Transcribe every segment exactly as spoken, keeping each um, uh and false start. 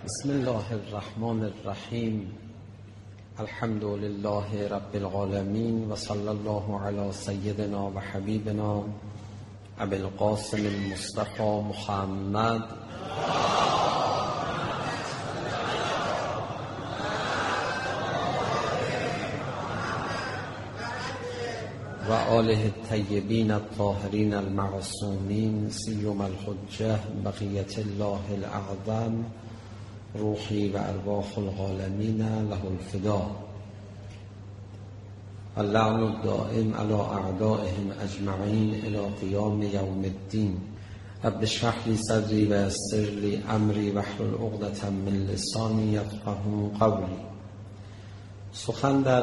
بسم الله الرحمن الرحیم. الحمد لله رب العالمین و صلی الله علی سیدنا و حبیبنا ابی القاسم المصطفى محمد و آله الطیبین الطاهرین المعصومین سیما الحجة بقیة الله الاعظم روحی و ارواح العالمین له الفدا. اللعن الدائم علی اعدائهم اجمعین الی قیام یوم الدین. رب اشرح لی صدری و یسر لی امری واحلل عقدة من لسانی یفقهوا قولی. سخن در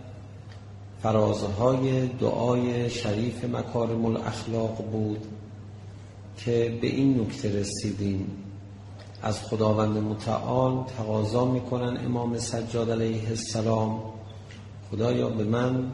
فرازهای دعای شریف مکارم الاخلاق بود که به این نکته رسیدیم: از خداوند متعال تقاضا میکنن امام سجاد علیه السلام خدایا به من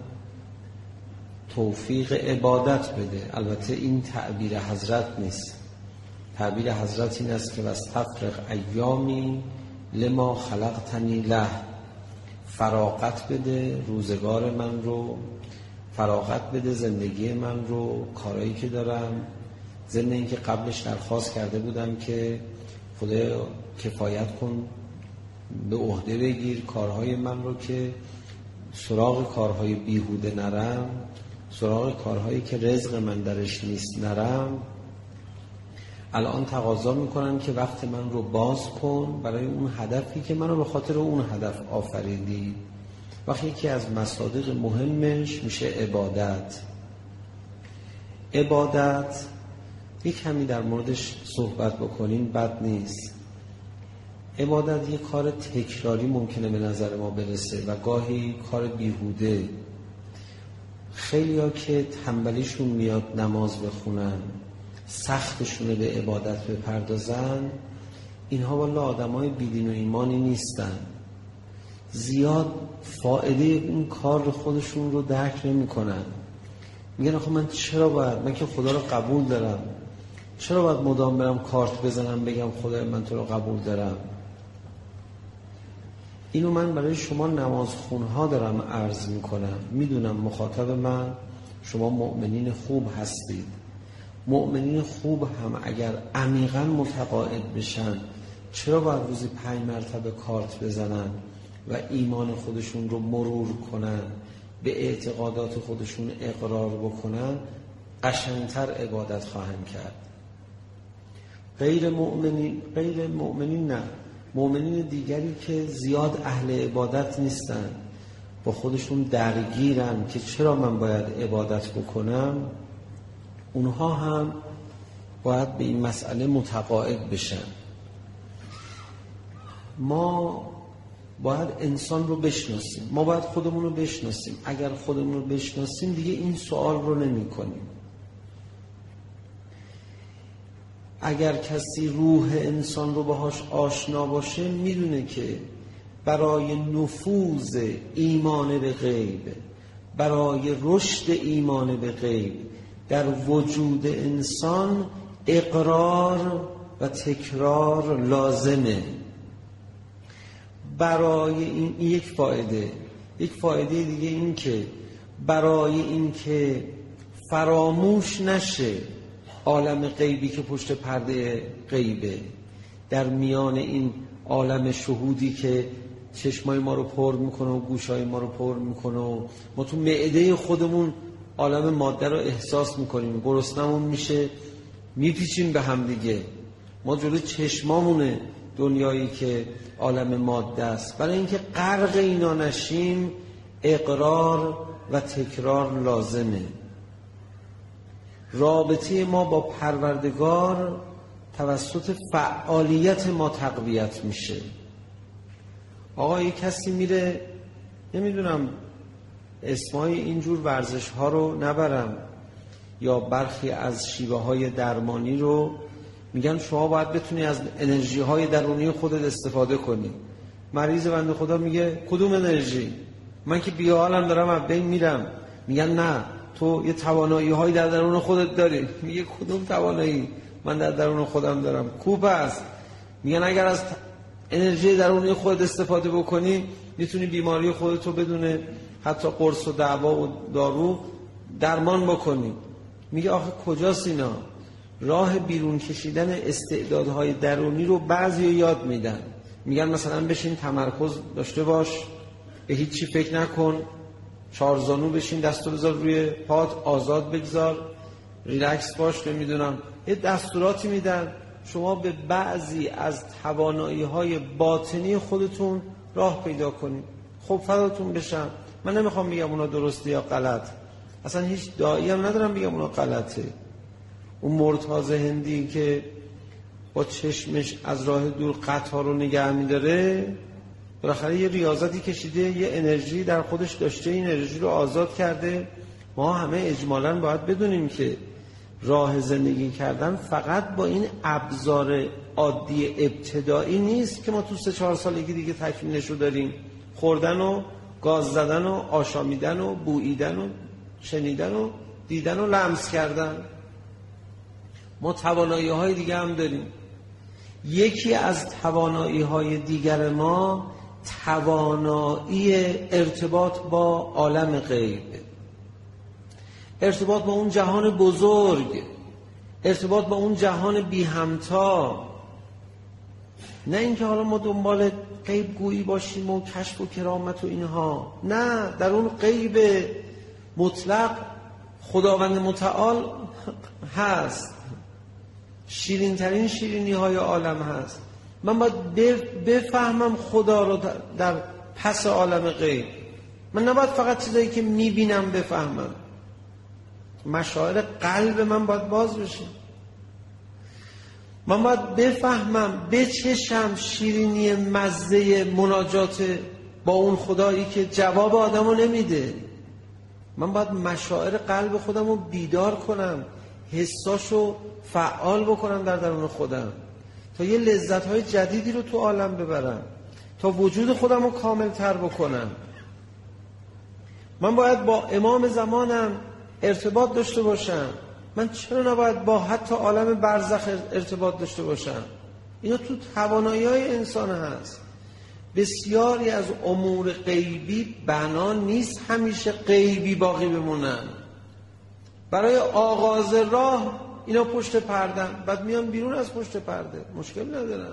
توفیق عبادت بده. البته این تعبیر حضرت نیست، تعبیر حضرت این است که واستفرغ ایامی لما خلقتنی له، فراغت بده روزگار من رو، فراغت بده زندگی من رو، کارهایی که دارم. ضمن این که قبلش درخواست کرده بودم که خدا کفایت کن به عهده بگیر کارهای من رو که سراغ کارهای بیهوده نرم، سراغ کارهایی که رزق من درش نیست نرم. الان تقاضا میکنم که وقت من رو باز کن برای اون هدفی که منو به خاطر اون هدف آفریدی. وقتی یکی از مصادیق مهمش میشه عبادت. عبادت یک کمی در موردش صحبت بکنیم بد نیست. عبادت یک کار تکراری ممکنه به نظر ما برسه و گاهی کار بیهوده. خیلی ها که تنبلیشون میاد نماز بخونن، سختشونه به عبادت بپردازن، اینها والا آدم های بیدین و ایمانی نیستن. زیاد فائده اون کار رو خودشون رو درک نمی کنن. میگن آخه من چرا باید، من که خدا رو قبول دارم، چرا باید مدام برم کارت بزنم بگم خدا من تو رو قبول دارم؟ اینو من برای شما نماز خونها دارم عرض میکنم. میدونم مخاطب من شما مؤمنین خوب هستید. مؤمنین خوب هم اگر عمیقاً متقاعد بشن چرا باید روزی پنج مرتبه کارت بزنن و ایمان خودشون رو مرور کنن، به اعتقادات خودشون اقرار بکنن، قشنگتر عبادت خواهند کرد. غیر مؤمنین غیر مؤمنین نه، مؤمنین دیگری که زیاد اهل عبادت نیستن، با خودشون درگیرن که چرا من باید عبادت بکنم، اونها هم باید به این مسئله متقاعد بشن. ما باید انسان رو بشناسیم، ما باید خودمون رو بشناسیم. اگر خودمون رو بشناسیم دیگه این سوال رو نمی کنیم. اگر کسی روح انسان رو باهاش آشنا باشه میدونه که برای نفوذ ایمان به غیب، برای رشد ایمان به غیب در وجود انسان اقرار و تکرار لازمه. برای این, این یک فایده. یک فایده دیگه این که برای این که فراموش نشه عالم غیبی که پشت پرده غیبه، در میان این عالم شهودی که چشمای ما رو پر میکنه و گوشای ما رو پر میکنه و ما تو معده خودمون عالم ماده رو احساس میکنیم، گرسنمون میشه میپیچیم به هم دیگه. ما جلوی چشمامونه دنیایی که عالم ماده است. برای اینکه غرق اینا نشیم اقرار و تکرار لازمه. رابطه ما با پروردگار توسط فعالیت ما تقویت میشه. آقا یک کسی میره، نمیدونم اسمای اینجور ورزش ها رو نبرم یا برخی از شیوه های درمانی رو، میگن شما باید بتونی از انرژی های درونی خودت استفاده کنی. مریض بنده خدا میگه کدوم انرژی؟ من که بی‌حالم دارم از بین میرم. میگن نه تو یه توانایی هایی در درون خودت داری. میگه کدوم توانایی؟ من در درون خودم دارم. کوب است. میگن اگر از انرژی درونی خودت استفاده بکنی، میتونی بیماری خودتو بدون حتی قرص و دعوا و دارو درمان بکنی. میگه آخه کجاست اینا؟ راه بیرون کشیدن استعدادهای درونی رو بعضی یاد میدن. میگن مثلا بشین تمرکز داشته باش، به هیچی فکر نکن، چارزانو بشین، دستو بذار روی پات، آزاد بگذار، ریلکس باش، نمیدونم یه دستوراتی میدن شما به بعضی از توانایی‌های باطنی خودتون راه پیدا کنید. خب فداتون بشم، من نمیخوام بگم اونا درسته یا غلط، اصلا هیچ داعی هم ندارم بگم اونا غلطه. اون مرتضی هندی که با چشمش از راه دور قطار رو نگه می‌داره، بالاخره یه ریاضتی کشیده، یه انرژی در خودش داشته، این انرژی رو آزاد کرده. ما همه اجمالاً باید بدونیم که راه زندگی کردن فقط با این ابزار عادی ابتدایی نیست که ما تو سه چهار سالگی دیگه تکمیلش رو داریم. خوردن و گاز زدن و آشامیدن و بوییدن و شنیدن و دیدن و لمس کردن. ما توانایی های دیگه هم داریم. یکی از توانایی های دیگر ما توانایی ارتباط با عالم غیب، ارتباط با اون جهان بزرگ، ارتباط با اون جهان بی همتا. نه اینکه حالا ما دنبال غیب گویی باشیم و کشف و کرامت و اینها، نه، در اون غیب مطلق خداوند متعال هست، شیرین ترین شیرینی های عالم هست. من باید بفهمم خدا رو در پس عالم غیب. من نباید فقط چیزایی که میبینم بفهمم. مشاعر قلب من باید باز بشه. من باید بفهمم، بچشم شیرینی مزه مناجات با اون خدایی که جواب آدمو نمیده. من باید مشاعر قلب خودم رو بیدار کنم، حساشو فعال بکنم در درون خودم تا یه لذت‌های جدیدی رو تو عالم ببرم، تا وجود خودم رو کامل تر بکنم. من باید با امام زمانم ارتباط داشته باشم. من چرا نباید با حتی عالم برزخ ارتباط داشته باشم؟ اینا تو توانایی‌های انسان هست. بسیاری از امور غیبی بنا نیست همیشه غیبی باقی بمونن. برای آغاز راه اینا پشت پردن، بعد میان بیرون از پشت پرده، مشکل ندارن.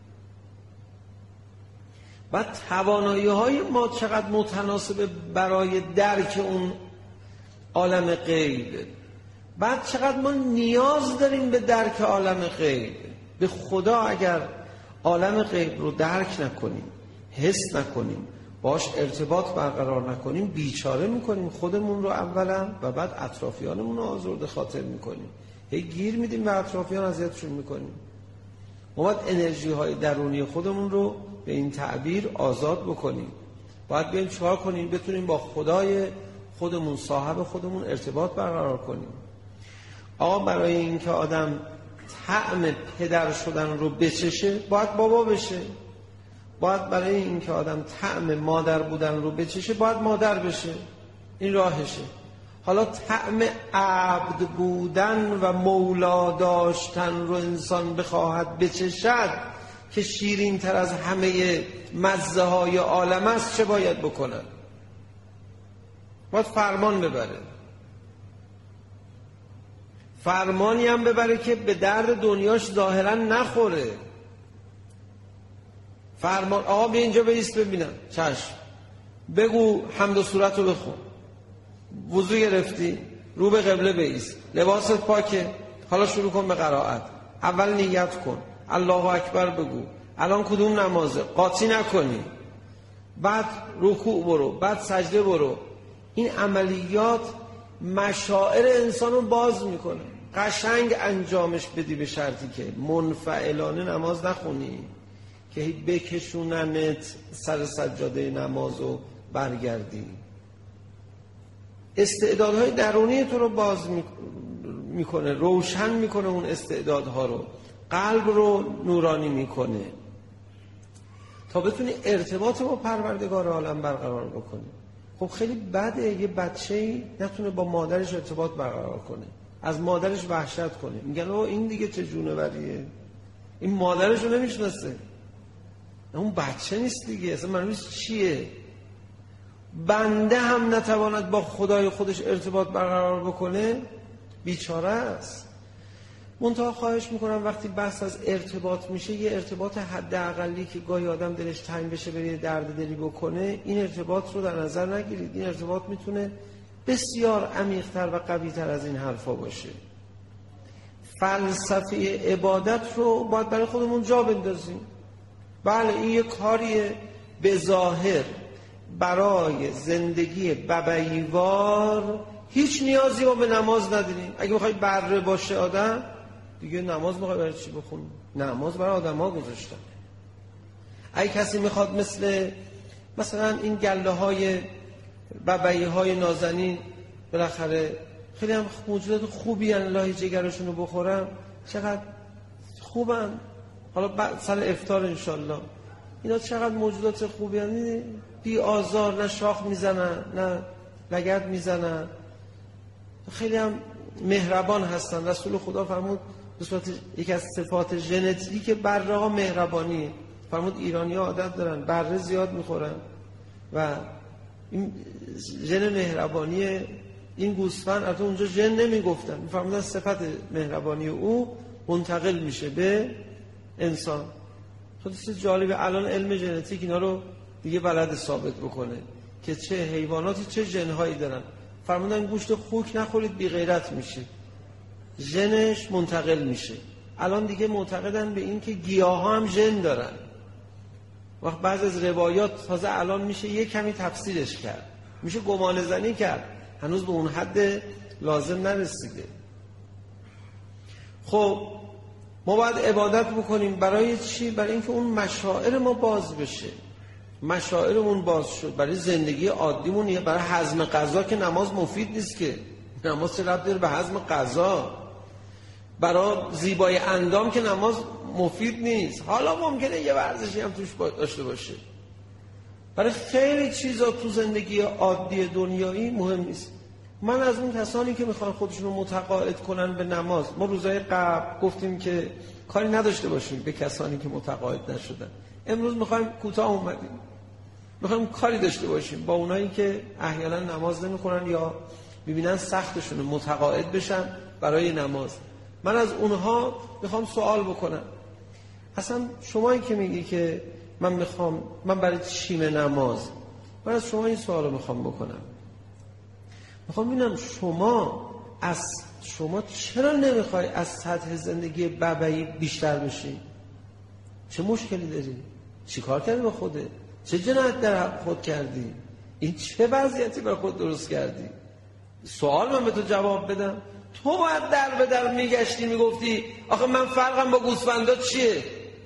بعد توانایی‌های ما چقدر متناسبه برای درک اون عالم غیب. بعد چقدر ما نیاز داریم به درک عالم غیب. به خدا اگر عالم غیب رو درک نکنیم، حس نکنیم، باش ارتباط برقرار نکنیم، بیچاره میکنیم خودمون رو اولا و بعد اطرافیانمون رو آزرده خاطر میکنیم. هی گیر میدیم و اطرافیان اذیتشون میکنیم. ما باید انرژی های درونی خودمون رو به این تعبیر آزاد بکنیم. باید بیایم چیکار کنیم؟ بتونیم با خدای خودمون، صاحب خودمون ارتباط برقرار کنیم. آقا برای اینکه آدم طعم پدر شدن رو بچشه باید بابا بشه. باید برای اینکه آدم طعم مادر بودن رو بچشه باید مادر بشه. این راهشه. حالا طعم عبد بودن و مولا داشتن رو انسان بخواهد بچشد که شیرین تر از همه مزه های عالم است، چه باید بکنن؟ باید فرمان ببره. فرمانی هم ببره که به درد دنیاش ظاهرا نخوره. فرمان آقا بیا اینجا بایست ببینم. چشم. بگو حمد و سورت رو بخون. وضو گرفتی؟ رو به قبله بایست. لباست پاکه؟ حالا شروع کن به قرائت. اول نیت کن. الله اکبر بگو. الان کدوم نمازه؟ قاطی نکنی. بعد رکوع برو. بعد سجده برو. این عملیات مشاعر انسان رو باز میکنه. قشنگ انجامش بدی، به شرطی که منفعلانه نماز نخونی که بکشوننت سر سجاده نماز و برگردی. استعدادهای درونی تو رو باز میکنه، روشن میکنه اون استعدادها رو، قلب رو نورانی میکنه تا بتونی ارتباط با پروردگار عالم برقرار بکنی. خب خیلی بده یه بچه‌ای نتونه با مادرش ارتباط برقرار کنه، از مادرش وحشت کنه، میگن او این دیگه چه جونوریه، این مادرش رو نمیشناسه. اون بچه نیست دیگه، اصلا معنیش چیه؟ بنده هم نتواند با خدای خودش ارتباط برقرار بکنه، بیچاره است. منتها خواهش میکنم وقتی بحث از ارتباط میشه، یه ارتباط حداقلی که گاهی آدم دلش تنگ بشه بره درد دلی بکنه، این ارتباط رو در نظر نگیرید. این ارتباط میتونه بسیار عمیق‌تر و قوی‌تر از این حرفا باشه. فلسفه عبادت رو باید برای خودمون جا بندازیم. بله این یه کاریه به ظاهر برای زندگی ببیوار هیچ نیازی ما به نماز نداریم. اگه بخوای بره باشه آدم دیگه، نماز میخوای برای چی بخونی؟ نماز برای آدم ها گذاشتن. اگه کسی میخواد مثل مثلا این گله های ببعی های نازنین بالاخره خیلی هم موجودات خوبی هن، الهی جگرشون رو بخورم، چقدر خوبن، حالا سال افطار انشالله اینا چقدر موجودات خوبی هن، بی آزار، نه شاخ میزنن نه لگد میزنن، خیلی هم مهربان هستن. رسول خدا فرمود به صورت یکی از صفات ژنتیک بره ها مهربانیه. فرمود ایرانی ها عادت دارن بره زیاد میخورن و این ژن مهربانی این گوسفند، البته اونجا ژن نمیگفتن، میفرمودن صفت مهربانی او منتقل میشه به انسان. خیلی چیز جالبه، الان علم ژنتیک اینا رو دیگه بلد ثابت بکنه که چه حیواناتی چه ژن‌هایی دارن. فرمودن گوشت خوک نخورید بی غیرت میشه، ژنش منتقل میشه. الان دیگه معتقدن به این که گیاها هم ژن دارن. وقت بعض از روایات تازه الان میشه یه کمی تفسیرش کرد، میشه گمان زنی کرد، هنوز به اون حد لازم نرسیده. خب ما باید عبادت بکنیم برای چی؟ برای اینکه اون مشاعر ما باز بشه. مشاعرمون باز شد برای زندگی عادیمون، یه برای هضم غذا که نماز مفید نیست که، نماز چه ربطی داره به هضم غذا؟ برای زیبای اندام که نماز مفید نیست، حالا ممکنه یه ورزشی هم توش داشته باشه. برای خیلی چیزا تو زندگی عادی دنیایی مهم نیست. من از اون کسانی که میخوان خودشون رو متقاعد کنن به نماز، ما روزای قبل گفتیم که کاری نداشته باشیم به کسانی که متقاعد نشدن. امروز میخوایم کوتاه اومدیم، میخوایم کاری داشته باشیم با اونایی که احیانا نماز نمیخونن یا میبینن سختشونه متقاعد بشن برای نماز. من از اونها میخوام سوال بکنم، اصلا شمایی که میگی که من میخوام من برای چیم نماز، من از شما این سوال رو میخوام بکنم، میخوام ببینم شما از شما چرا نمیخوای از سطح زندگی ببعی بیشتر بشی؟ چه مشکلی داری؟ چی کار کردی با خوده؟ چه جنایت در خود کردی؟ این چه وضعیتی برای خود درست کردی؟ سوال من به تو جواب بدم. تو باید در به در میگشتی میگفتی آخه من فرقم با گوسفندا چیه؟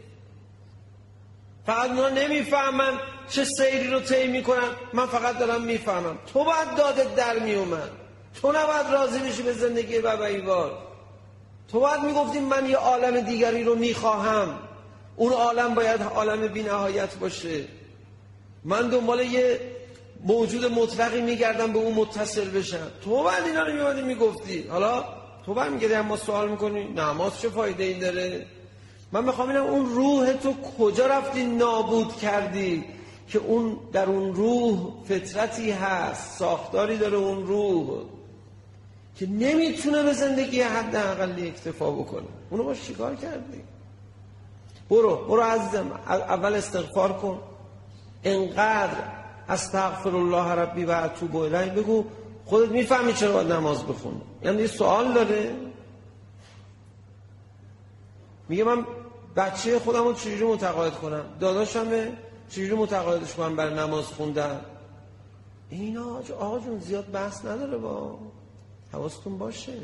فقط اونا نمیفهمن چه سیری رو طی میکنن، من فقط دارم میفهمم. تو باید دادت در میومد، تو نباید راضی بشی به زندگی ببعیوار. تو باید میگفتی من یه عالم دیگری رو میخواهم، اون عالم باید عالم بی نهایت باشه. من دنبال یه موجود مطلقی میگردم به اون متصل بشم. تو باید اینا رو میومدی میگفتی. حالا تو باید میگردی اما سوال میکنی نماز چه فایده این داره؟ من میخوام ببینم اون روح تو کجا رفتی نابود کردی که اون در اون روح فطرتی هست، ساختاری داره اون روح که نمیتونه به زندگی حد اقلی اکتفا بکنه. اونو باش چیکار کردی؟ برو برو عزیزم اول استغفار کن، انقدر استغفر الله ربی و اتوب الیه بگو، خودت میفهمی چرا باید نماز بخونی. یعنی یه سوال داره، میگه من بچه خودم رو چجوری متقاعد کنم، داداشمه چجوری متقاعدش کنم برای نماز خوندن. اینا آقا جون زیاد بحث نداره، با حواستون باشه.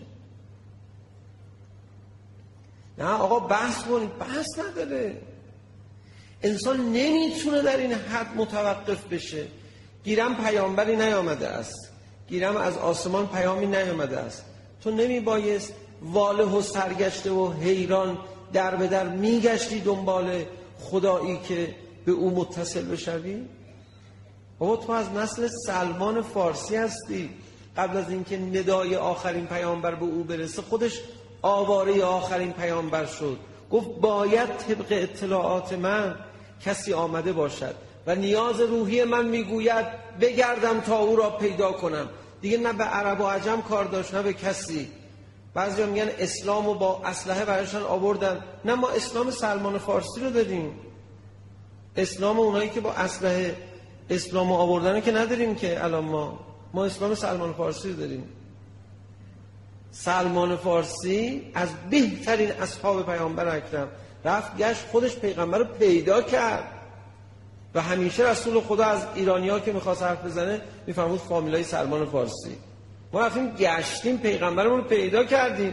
نه آقا بحث کنید، بحث نداره. انسان نمیتونه در این حد متوقف بشه. گیرم پیامبری نیامده است، گیرم از آسمان پیامی نیامده است. تو نمیبایست واله و سرگشته و حیران در به در میگشتی دنبال خدایی که به او متصل بشوی؟ بابا تو از نسل سلمان فارسی هستی. قبل از اینکه ندای آخرین پیامبر به او برسه خودش آواره آخرین پیامبر شد. گفت باید طبق اطلاعات من کسی آمده باشد و نیاز روحی من میگوید بگردم تا او را پیدا کنم، دیگه نه به عرب و عجم کار داشت نه به کسی. بعضیا میگن اسلامو با اسلحه برایشان آوردن، نه ما اسلام سلمان فارسی رو داریم. اسلام اونایی که با اسلحه اسلامو آوردن که نداریم که الان ما ما اسلام سلمان فارسی رو داریم. سلمان فارسی از بهترین اصحاب پیامبر اکرم رفت گشت خودش پیغمبر رو پیدا کرد و همیشه رسول خدا از ایرانی‌ها که می‌خواست حرف بزنه می‌فرمود فامیلای سلمان فارسی. ما رفتیم گشتیم پیغمبرمون رو پیدا کردیم،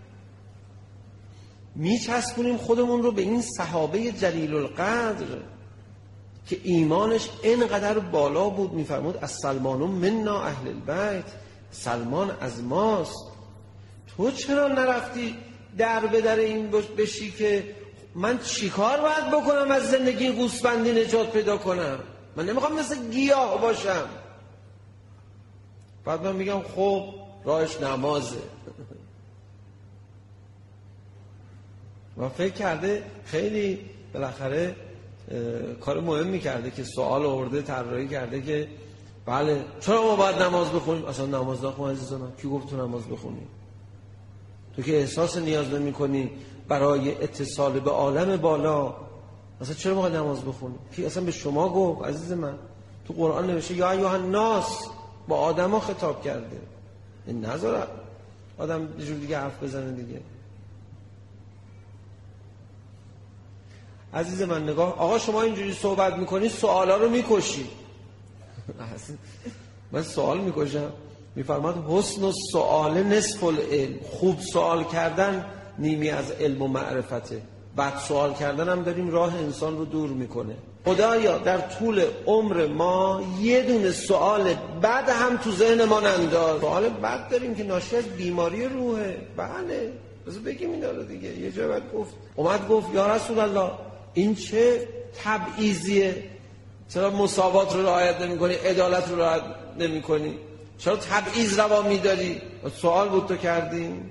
میچسبونیم خودمون رو به این صحابه جلیل القدر که ایمانش اینقدر بالا بود. می‌فرمود از سلمان منا اهل البیت، سلمان از ماست. تو چرا نرفتی در به در این بشی که من چیکار باید بکنم از زندگی گوسفندی نجات پیدا کنم؟ من نمیخوام مثل گیاه باشم. بعد من میگم خب راهش نمازه. و فکر کرده خیلی بالاخره کار مهمی کرده که سوال آورده، طراحی کرده که بله چرا ما باید نماز بخونیم؟ اصلا نماز نخون عزیز من، کی گفت تو نماز بخونی؟ تو که احساس نیاز نمی کنی برای اتصال به عالم بالا، اصلا چرا باید نماز بخونی؟ کی اصلا به شما گفت عزیز من؟ تو قرآن نوشته یا ایها الناس، با آدما خطاب کرده. این نذاره آدم یه جور دیگه حرف بزنه دیگه. عزیز من نگاه، آقا شما اینجوری صحبت میکنی سوالا رو میکشی. من سوال میکشم؟ میفرماد حسن السؤال نصف العلم، خوب سوال کردن نیمی از علم و معرفته، بد سوال کردن هم داریم راه انسان رو دور میکنه. خدایا در طول عمر ما یه دونه سوال بد هم تو ذهن ما ننداز. سوال بد داریم که ناشی از بیماری روحه. بله بذار بگیم اینا رو دیگه. یه جا بعد گفت اومد گفت یا رسول الله این چه تبعیضیه؟ چرا مساوات رو رعایت نمی کنی؟ عدالت رو رعایت نمی کنی؟ چرا تبعیض روا می داری؟ سوال بود تو کردیم.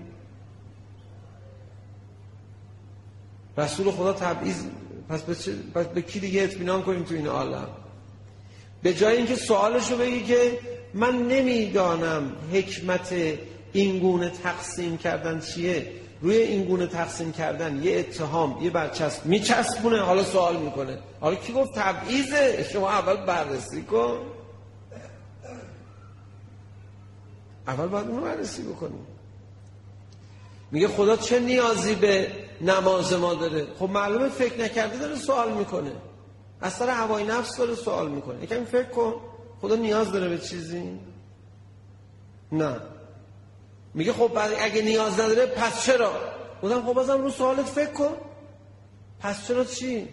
رسول خدا تبعیض، پس به, چه؟ پس به کی دیگه اطمینان کنیم تو این عالم؟ به جای اینکه سوالشو بگی که من نمیدانم حکمت این گونه تقسیم کردن چیه، روی این گونه تقسیم کردن یه اتهام، یه برچسب میچسبونه، حالا سوال میکنه. حالا کی گفت تبعیضه؟ شما اول بررسی کن. اول باید اونو بررسی بکنیم. میگه خدا چه نیازی به نماز ما داره؟ خب معلومه فکر نکرده داره سوال میکنه، از سر هوای نفس داره سوال میکنه. یکم فکر کن، خدا نیاز داره به چیزی؟ نه. میگه خب اگه نیاز نداره پس چرا؟ بودم خب بازم رو سوالت فکر کن. پس چرا چی؟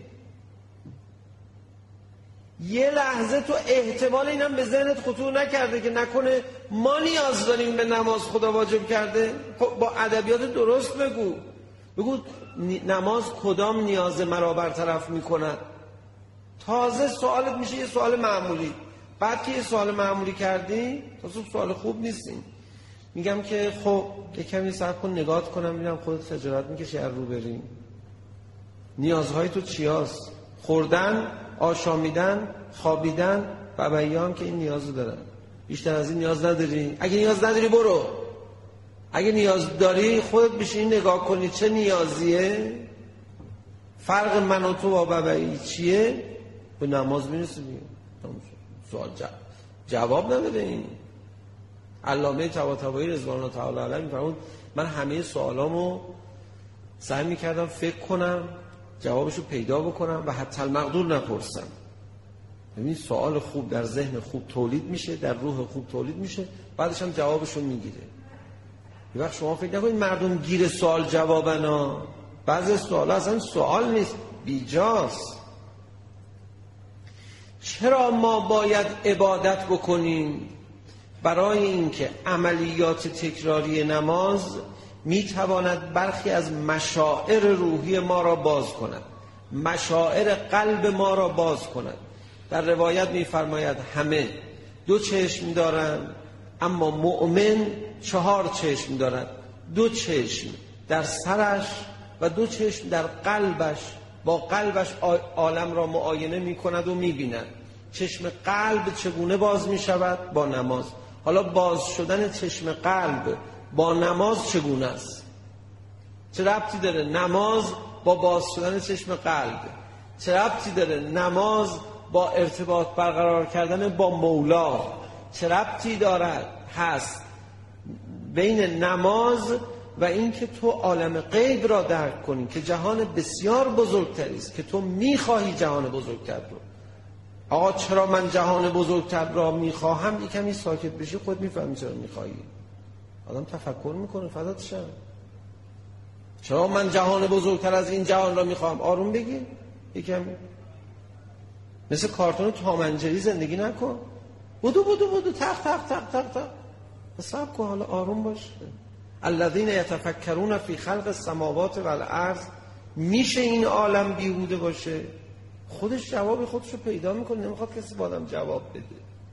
یه لحظه تو احتمال اینم به ذهنت خطور نکرده که نکنه ما نیاز داریم به نماز خدا واجب کرده؟ خب با ادبیات درست بگو. بگو نماز کدام نیاز مرا برطرف میکند؟ تازه سوالت میشه یه سوال معمولی. بعد که یه سوال معمولی کردی تازه سوال خوب نیستیم. میگم که خب یه کمی صبر کن نگاه کنم ببینم خودت خجالت میکشی از رو بریم. نیازهای تو چیاست؟ خوردن، آشامیدن، خوابیدن، باباییان که این نیازو دارن. بیشتر از این نیاز نداری؟ اگه نیاز نداری برو. اگه نیاز داری خودت بشین نگاه کنی چه نیازیه، فرق من و تو با بابایی چیه، به نماز میرسی دیگه. سوال جواب, جواب نداره. این علامه طباطبایی رضوان الله تعالی علیه میفرمود من همه سوالامو سعی میکردم فکر کنم جوابشو پیدا بکنم و حتی المقدور نپرسم. ببین سوال خوب در ذهن خوب تولید میشه، در روح خوب تولید میشه، بعدش هم جوابشو میگیره. یه وقت شما فکر نکنید مردم گیر سوال جوابن ها. بعضی سوال اصلا سوال نیست، بیجاست. چرا ما باید عبادت بکنیم؟ برای اینکه عملیات تکراری نماز میتواند برخی از مشاعر روحی ما را باز کند، مشاعر قلب ما را باز کند. در روایت میفرماید همه دو چشم دارند اما مؤمن چهار چشم دارد، دو چشم در سرش و دو چشم در قلبش با قلبش عالم را معاینه می کند و می بیند. چشم قلب چگونه باز می شود؟ با نماز. حالا باز شدن چشم قلب با نماز چگونه است؟ چه ربطی داره نماز با باز شدن چشم قلب؟ چه ربطی داره نماز با ارتباط برقرار کردن با مولا؟ چه ربطی دارد هست بین نماز و این که تو عالم غیب را درک کنی که جهان بسیار بزرگتری است که تو میخواهی جهان بزرگتر رو؟ آقا چرا من جهان بزرگتر را میخواهم؟ یکمی ساکت بشی خود میفهمی چرا میخوایی. آدم تفکر میکنه فدات شم. چرا من جهان بزرگتر از این جهان را میخواهم؟ آروم بگیر یکمی. مثل کارتون تام اند جری زندگی نکن. بودو بودو بودو تق تق تق تق تق. صبر کن حالا آروم باش. الذین یتفکرون فی خلق السماوات والارض. میشه این عالم بیهوده باشه؟ خودش جواب خودشو پیدا میکنه، نمیخواد کسی با آدم جواب بده.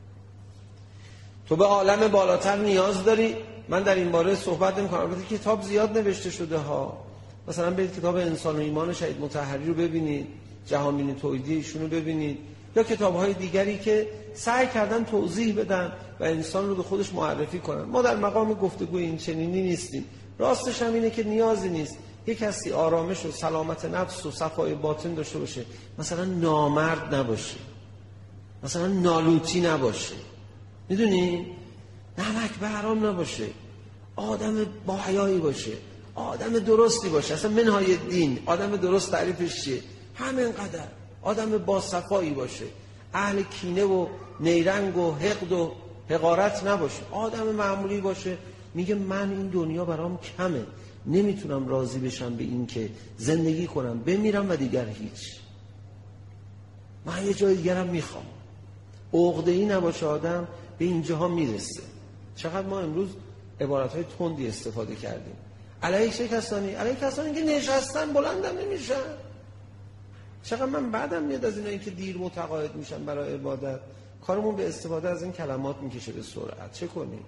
تو به عالم بالاتر نیاز داری. من در این باره صحبت نمیکنم، البته کتاب زیاد نوشته شده ها. مثلا برید کتاب انسان و ایمان شهید مطهری رو ببینید، جهانبینی توحیدی ایشون رو ببینید، یا کتاب‌های دیگری که سعی کردن توضیح بدن و انسان رو به خودش معرفی کنن. ما در مقام گفتگوی این چنینی نیستیم. راستش هم اینه که نیازی نیست یک کسی آرامش و سلامت نفس و صفای باطن داشته باشه، مثلا نامرد نباشه، مثلا نالوتی نباشه، میدونی؟ نمک به حرام نباشه، آدم با حیایی باشه، آدم درستی باشه. اصلا منهای دین آدم درست تعریفش چیه؟ همین قدر آدم با صفایی باشه، اهل کینه و نیرنگ و حقد و حقارت نباشه، آدم معمولی باشه. میگه من این دنیا برام کمه، نمیتونم راضی بشم به این که زندگی کنم بمیرم و دیگر هیچ. من یه جای دیگرم میخوام. عقده‌ای نباشه آدم، به اینجاها میرسه. چقدر ما امروز عبارتهای تندی استفاده کردیم علیه چه کسانی؟ علیه کسانی که نشستن بلندم نمیشن. چقدر من بعدم میاد از اینایی که دیر متقاعد میشن برای عبادت. کارمون به استفاده از این کلمات میکشه به سرعت. چه کنیم؟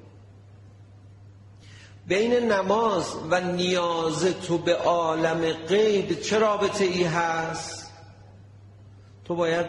بین نماز و نیاز تو به عالم غیب چه رابطه ای هست؟ تو باید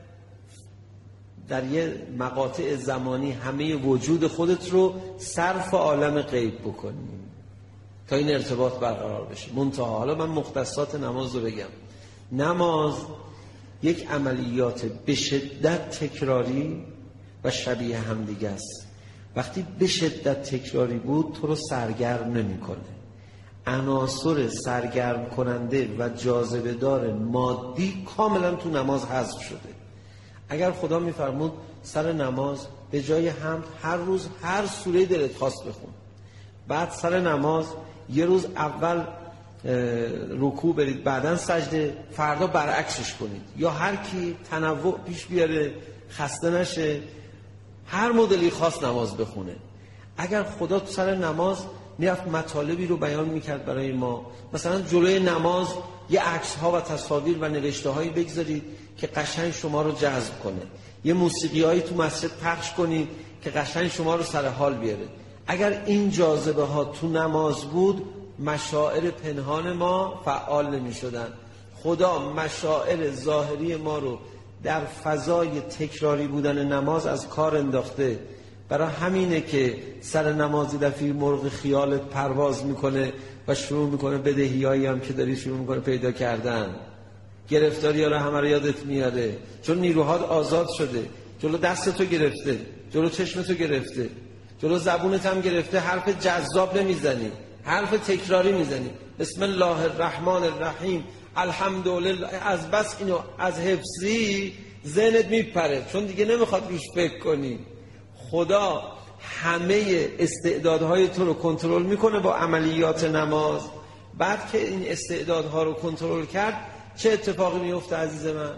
در یه مقاطع زمانی همه وجود خودت رو صرف عالم غیب بکنی تا این ارتباط برقرار بشه. منتها حالا من مختصات نماز رو بگم. نماز یک عملیات به شدت تکراری و شبیه همدیگه است. وقتی به شدت تکراری بود تو رو سرگرم نمی‌کنه. عناصر سرگرم کننده و جاذبه دار مادی کاملا تو نماز حذف شده. اگر خدا میفرمود سر نماز به جای حمد هر روز هر سوره دلت خواست بخون، بعد سر نماز یه روز اول رکوع برید بعدن سجده، فردا برعکسش کنید، یا هر کی تنوع پیش بیاره خسته نشه هر مدلی خاص نماز بخونه. اگر خدا تو سر نماز میرفت مطالبی رو بیان میکرد برای ما، مثلا جلوی نماز یه عکس ها و تصاویر و نوشته هایی بگذارید که قشنگ شما رو جذب کنه، یه موسیقی هایی تو مسجد پخش کنید که قشنگ شما رو سر حال بیاره. اگر این جاذبه ها تو نماز بود مشاعر پنهان ما فعال نمی شدن. خدا مشاعر ظاهری ما رو در فضای تکراری بودن نماز از کار انداخته. برای همینه که سر نمازی دفعی مرغ خیالت پرواز میکنه و شروع میکنه بدهیایی هم که داری شروع میکنه پیدا کردن، گرفتاری ها رو همه رو یادت میاره، چون نیروهات آزاد شده. جلو دستتو گرفته، جلو چشمتو گرفته، جلو زبونت هم گرفته. حرف جذاب نمیزنی، حرف تکراری میزنی. بسم الله الرحمن الرحیم الحمدلله. از بس اینو از حفظی ذهنت میپره، چون دیگه نمیخواد روش فکر کنی. خدا همه استعدادهای تو رو کنترل میکنه با عملیات نماز. بعد که این استعدادها رو کنترل کرد چه اتفاقی میفته عزیز من؟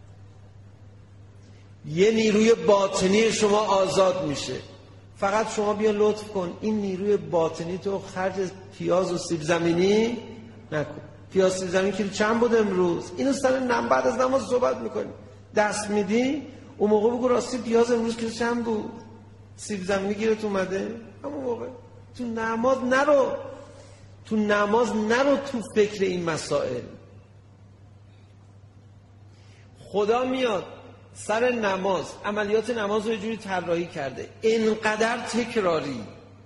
یه نیروی باطنی شما آزاد میشه. فقط شما بیا لطف کن این نیروی باطنی تو خرج پیاز و سیب زمینی نکن. پیاز سیب زمینی کیلو چند بود امروز؟ اینو سر نم بعد از نماز صحبت میکنی، دست میدی اون موقع بگو راستی پیاز امروز کیلو چند بود، سیب زمینی گیرت اومده همون موقع. تو نماز نرو، تو نماز نرو تو فکر این مسائل. خدا میاد سر نماز، عملیات نماز رو یه جوری طراحی کرده، اینقدر تکراری،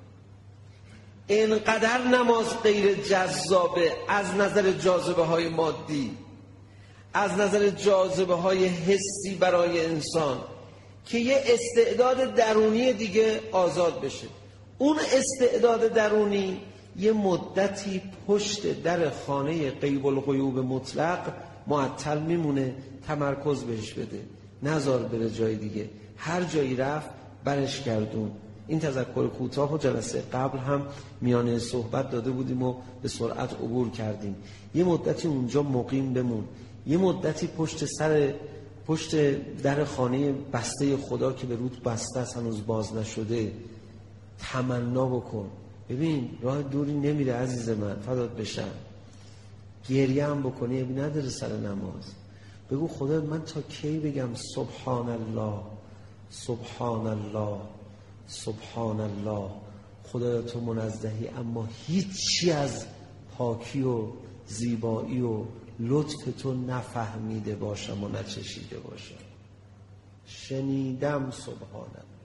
اینقدر نماز غیر جذابه از نظر جاذبه های مادی، از نظر جاذبه های حسی برای انسان، که یه استعداد درونی دیگه آزاد بشه. اون استعداد درونی یه مدتی پشت در خانه غیب الغیوب مطلق معطل میمونه، تمرکز بهش بده، نذار بره جای دیگه، هر جایی رفت برش گردون. این تذکر کوتاه و جلسه قبل هم میانه صحبت داده بودیم و به سرعت عبور کردیم. یه مدتی اونجا مقیم بمون، یه مدتی پشت سر پشت در خانه بسته خدا که به رود بسته است هنوز باز نشده تمنا بکن. ببین راه دوری نمیره عزیز من، فدات بشم. گریه هم بکنی ابی نداره سر نماز. بگو خدا من تا کی بگم سبحان الله سبحان الله سبحان الله، خدایا تو منزهی اما هیچی از پاکی و زیبایی و لطف تو نفهمیده باشم و نچشیده باشم. شنیدم سبحان الله.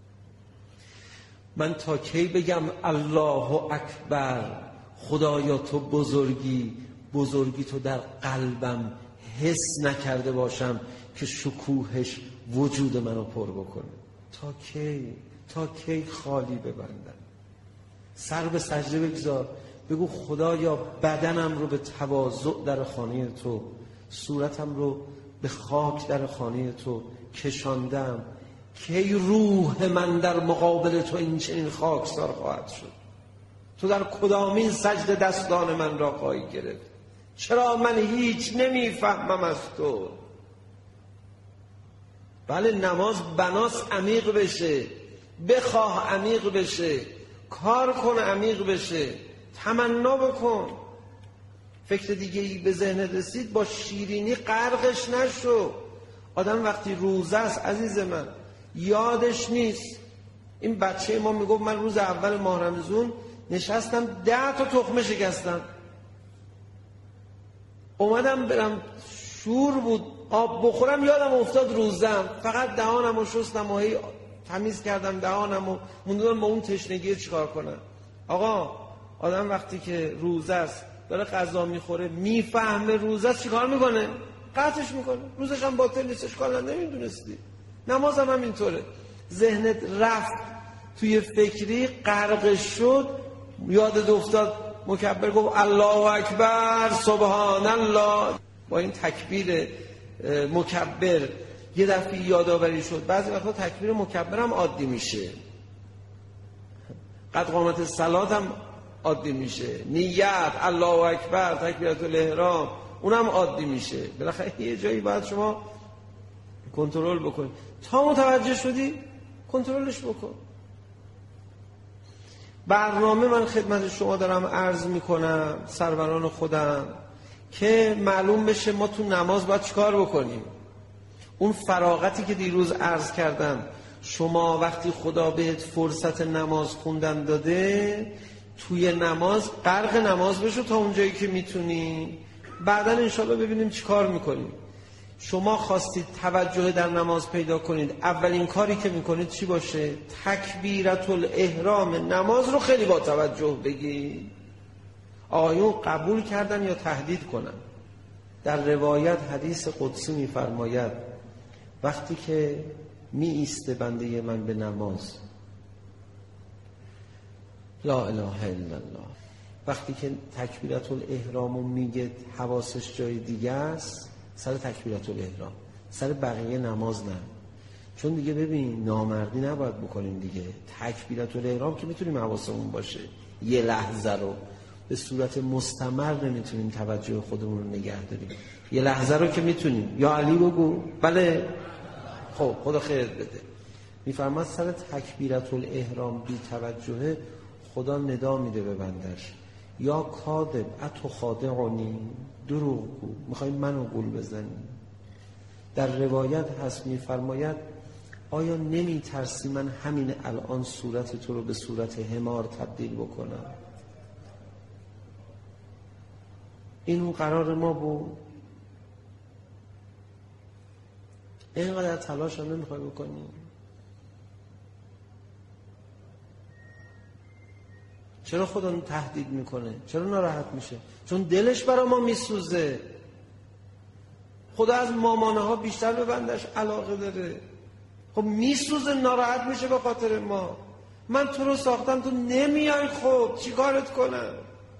من تا کی بگم الله اکبر، خدایا تو بزرگی، بزرگی تو در قلبم حس نکرده باشم که شکوهش وجود منو پر بکنه. تا کی تا کی خالی ببندم؟ سر به سجده بگذار، بگو خدایا بدنم رو به تواضع در خانه تو، صورتم رو به خاک در خانه تو کشاندم. کی روح من در مقابل تو این چنین خاکسار خواهد شد؟ تو در کدامین سجده دستان من را خواهی گرفت؟ چرا من هیچ نمیفهمم از تو؟ بله نماز بناس عمیق بشه، بخواه عمیق بشه، کار کن عمیق بشه، تمنا بکن. فکر دیگه ای به ذهنت رسید با شیرینی غرقش نشو. آدم وقتی روزه است عزیز من یادش نیست. این بچه ما میگفت من روز اول ماه رمضان نشستم ده تا تخمه شکستم، اومدم برم شور بود آب بخورم یادم افتاد روزم، فقط دهانم رو شستم و هی تمیز کردم دهانم و موندم با اون تشنگی چیکار کنم. آقا آدم وقتی که روزه است داره غذا میخوره میفهمه روزه است چیکار میکنه؟ قطعش میکنه. روزش هم باطل نیستش، کالا نمیدونستی. نماز هم همینطوره. ذهنت رفت توی فکری غرق شد، یادت افتاد مکبر گفت الله اکبر سبحان الله، با این تکبیر مکبر یه دفعه یادآوری شد. بعضی وقتا تکبیر مکبر هم عادی میشه، قد قامت صلات هم عادی میشه، نیت الله اکبر تکبیرات الاحرام اونم عادی میشه. بالاخره یه جایی باید شما کنترل بکنی. تا متوجه شدی کنترلش بکن. برنامه من خدمت شما دارم عرض میکنم سروران خودم که معلوم بشه ما تو نماز باید چیکار بکنیم. اون فراغتی که دیروز عرض کردم، شما وقتی خدا بهت فرصت نماز خوندن داده توی نماز غرق نماز بشو تا اونجایی که میتونی، بعداً انشالله ببینیم چیکار میکنیم. شما خواستید توجه در نماز پیدا کنید، اولین کاری که میکنید چی باشه؟ تکبیرت الاحرام نماز رو خیلی با توجه بگی. آیون قبول کردن یا تهدید کنن؟ در روایت حدیث قدسی میفرماید وقتی که می ایسته بنده من به نماز، لا اله الا الله، وقتی که تکبیرت الاحرام رو میگه حواسش جای دیگه است، سر تکبیرت الاحرام، سر بقیه نماز نه. چون دیگه ببین نامردی نباید بکنیم دیگه. تکبیرت الاحرام که میتونیم حواسمون باشه، یه لحظه رو به صورت مستمر نمیتونیم توجه خودمون رو نگه داریم. یه لحظه رو که میتونیم. یا علی بگو. بله خب خدا خیرت بده. میفرماد سر تکبیرت الاحرام بی توجهه خدا ندا میده به بندش، یا کاذب اتو خادعنی، دروغ گو، میخوای منو گول بزنی. در روایت هست میفرماید آیا نمی ترسی من همین الان صورت تو رو به صورت حمار تبدیل بکنم؟ این اون قرار ما بود. اینقدر تلاش هم نمیخوای بکنی؟ چرا خدا تهدید میکنه؟ چرا ناراحت میشه؟ چون دلش برای ما میسوزه. خدا از مامانه ها بیشتر به بندش علاقه داره. خب میسوزه، ناراحت میشه به خاطر ما. من تو رو ساختم، تو نمیای، خب چی کارت کنم؟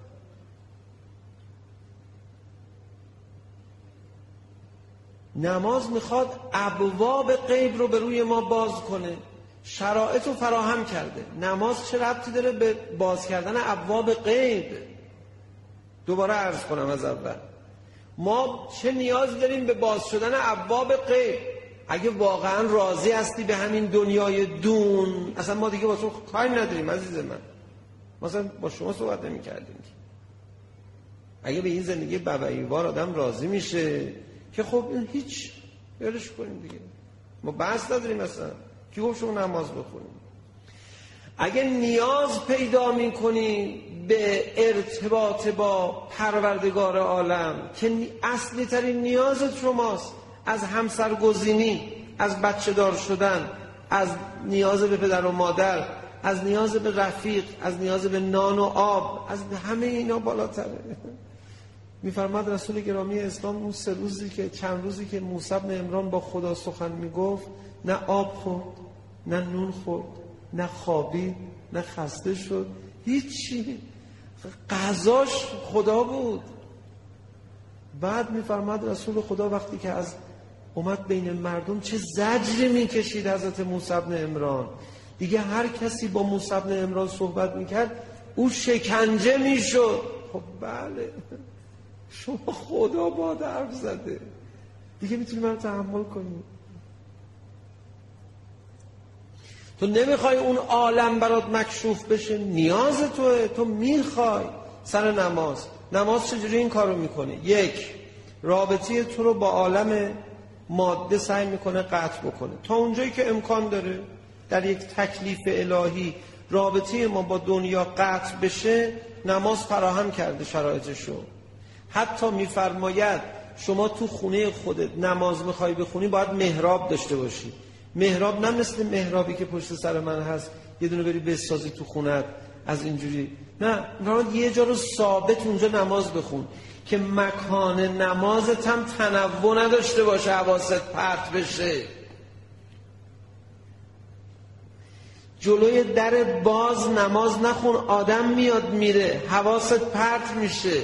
نماز میخواد ابواب غیب رو به روی ما باز کنه. شرایط رو فراهم کرده. نماز چه ربطی داره به باز کردن ابواب غیب؟ دوباره عرض کنم از اول، ما چه نیازی داریم به باز شدن ابواب غیب؟ اگه واقعا راضی هستی به همین دنیای دون، اصلا ما دیگه با تو کاری نداریم عزیز من. مثلا با شما صحبت نمی کردیم. اگه به این زندگی ببعیوار آدم راضی میشه که خب این هیچ، یادش کنیم دیگه، ما بحث نداریم. اصلا کی گفت شما نماز بخونیم؟ اگه نیاز پیدا میکنی به ارتباط با پروردگار عالم که اصلی ترین نیازت شماست، از همسرگزینی، از بچه دار شدن، از نیاز به پدر و مادر، از نیاز به رفیق، از نیاز به نان و آب، از همه اینا بالاتره. میفرماد رسول گرامی اسلام اون سه روزی که چند روزی که موسی بن عمران با خدا سخن میگفت، نه آب خورد، نه نون خورد، نه خوابید، نه خسته شد، هیچی، غذاش خدا بود. بعد میفرماد رسول خدا وقتی که از اومد بین مردم چه زجری میکشید حضرت موسی بن عمران. دیگه هر کسی با موسی بن عمران صحبت میکرد او شکنجه میشد. خب بله، شما خدا با حرف زده، دیگه میتونی من رو تحمل کنی؟ تو نمیخوای اون عالم برات مکشوف بشه، نیاز توه، تو میخوای. سر نماز، نماز چجوری این کارو میکنه؟ یک، رابطه تو رو با عالم ماده سعی میکنه قطع بکنه تا اونجایی که امکان داره. در یک تکلیف الهی رابطه ما با دنیا قطع بشه، نماز فراهم کرده شرایطشو. حتی میفرماید شما تو خونه خودت نماز میخوای بخونی باید محراب داشته باشی. محراب نه مثل محرابی که پشت سر من هست یه دونه بری بسازی تو خونت از اینجوری، نه، باید یه جا رو ثابت اونجا نماز بخون که مکان نمازت هم تنوع نداشته باشه، حواست پرت بشه. جلوی در باز نماز نخون، آدم میاد میره، حواست پرت میشه.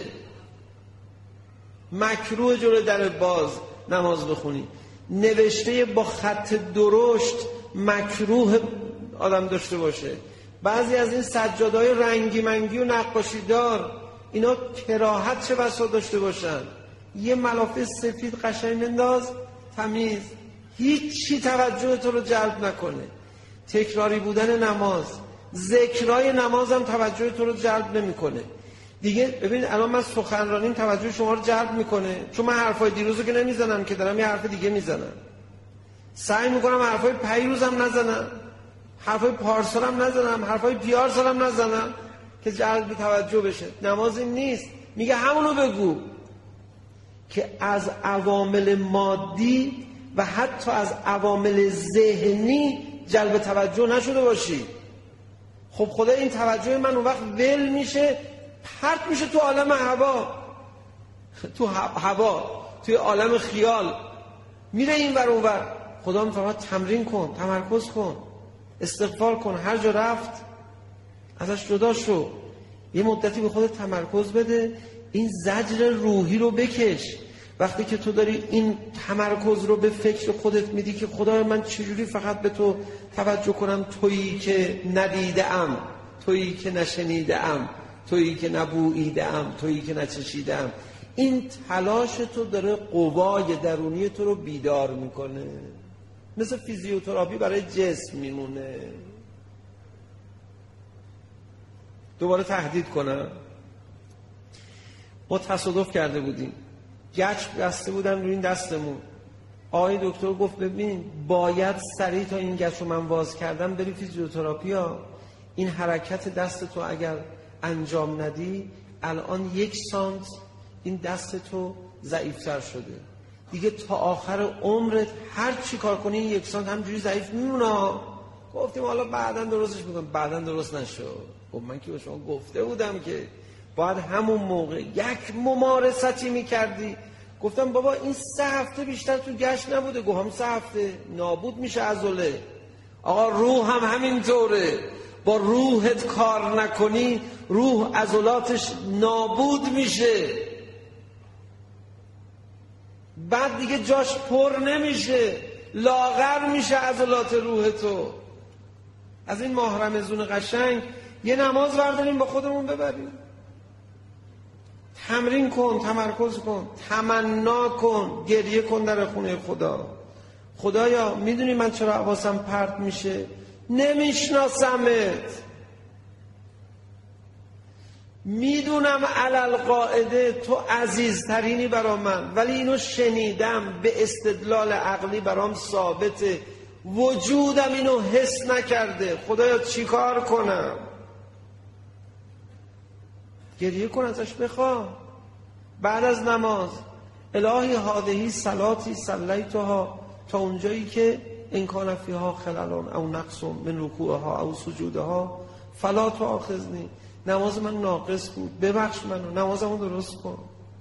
مکروه جلوی در باز نماز بخونی. نوشته با خط درشت مکروه آدم داشته باشه. بعضی از این سجاده‌های رنگی منگی و نقاشی دار، اینا کراهت چه بسا داشته باشن. یه ملافه سفید قشنگ انداز، تمیز، هیچی توجه تو رو جلب نکنه. تکراری بودن نماز، ذکرای نماز هم توجه تو رو جلب نمیکنه. دیگه ببین الان من سخنرانیم توجه شما رو جلب میکنه، چون من حرفای دیروزو که نمیزنم که دارم یه حرف دیگه میزنم. سعی میکنم حرفای پیروزم نزنم، حرفای پارسالم نزنم، حرفای پیارسالم نزنم که جلب توجه بشه. نماز این نیست. میگه همونو بگو که از عوامل مادی و حتی از عوامل ذهنی جلب توجه نشده باشی. خب خدا این توجه من اون وقت ول میشه، پرت میشه تو عالم هوا، تو هوا، توی عالم خیال، میره این ور اون ور. خدا میفرماید تمرین کن، تمرکز کن، استغفار کن، هر جا رفت ازش جدا شو، یه مدتی به خودت تمرکز بده، این زجر روحی رو بکش. وقتی که تو داری این تمرکز رو به فکر خودت میدی که خدای من چجوری فقط به تو توجه کنم، تویی که ندیده ام، تویی که نشنیده ام، تویی که نبوییده ام، تویی که نچشیده ام، این تلاش تو داره قوای درونی تو رو بیدار میکنه. مثل فیزیوتراپی برای جسم میمونه. دوباره تهدید کنم، ما تصادف کرده بودیم، گچ بسته بودن روی این دستمون. آقای دکتر گفت ببین باید سریع تا این گچ رو من باز کردم بری فیزیوتراپی ها. این حرکت دست تو اگر انجام ندی الان یک سانت این دست تو ضعیفتر شده. دیگه تا آخر عمرت هر چی کار کنی یکسان همجوری ضعیف میمونه. گفتیم حالا بعداً درستش میکنم، بعداً درست نشد. خب من که به شما گفته بودم که باید همون موقع یک ممارستی میکردی. گفتم بابا این سه هفته بیشتر تو گشت نبوده. گفتم سه هفته نابود میشه عضله. آقا روح هم همینطوره، با روحت کار نکنی روح عضلاتش نابود میشه، بعد دیگه جاش پر نمیشه، لاغر میشه عضلات روح تو. از این ماه رمضان قشنگ یه نماز برداریم با خودمون ببریم، تمرین کن، تمرکز کن، تمنا کن، گریه کن در خونه خدا. خدایا میدونی من چرا حواسم پرت میشه؟ نمیشناسمت، میدونم علل قاعده تو عزیزترینی برا من، ولی اینو شنیدم به استدلال عقلی برام ثابته، وجودم اینو حس نکرده. خدایا چی کار کنم؟ گریه کن، ازش بخوا. بعد از نماز الهی هادهی صلاتی صلیتها، تا اونجایی که ان کان فیها خلل او نقص من رکوعها او سجودها فلا تؤاخذنی. نماز من ناقص بود، ببخش منو، نمازمو درست کن.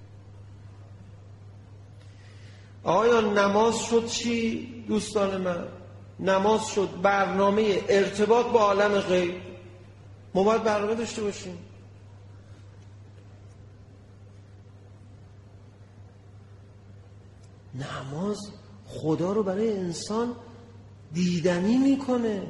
آیا نماز شد چی دوستان من؟ نماز شد برنامه ارتباط با عالم غیب. ما باید برنامه داشته باشیم. نماز خدا رو برای انسان دیدنی میکنه.